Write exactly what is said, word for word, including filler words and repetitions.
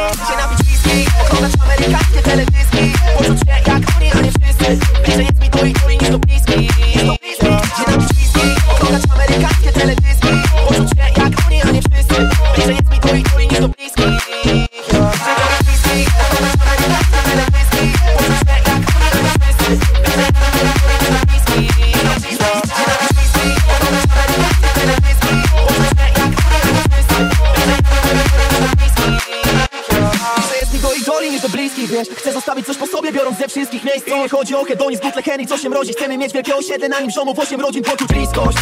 Się napić whisky, oglądać amerykańskie teledyski, poczuć się jak oni, a nie wszyscy. Bliżej jest mi to i to i niż to bliski. Jest to bliski. Się napić whisky, oglądać amerykańskie teledyski, poczuć się jak oni, a nie wszyscy. Bliżej jest mi to i to i niż to bliski. Chcę zostawić coś po sobie, biorąc ze wszystkich miejsc. Nie chodzi o hedonizm, butle Henry, co się mrozi. Chcemy mieć wielkie osiedle, na nim ziomów osiem rodzin, poczuć bliskość.